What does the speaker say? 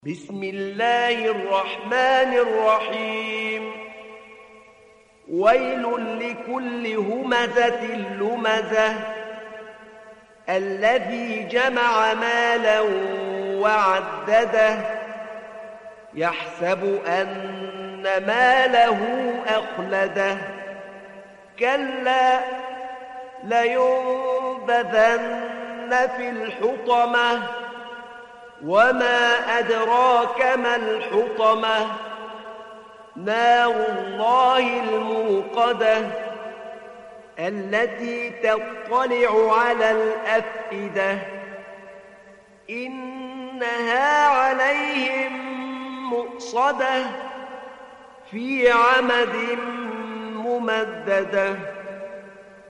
بسم الله الرحمن الرحيم. ويل لكل همزة لمزة الذي جمع مالا وعدده يحسب أن ماله أخلده كلا لينبذن في الحطمة وما أدراك ما الحطمة نار الله الموقدة التي تطلع على الأفئدة إنها عليهم مؤصدة في عمد ممددة.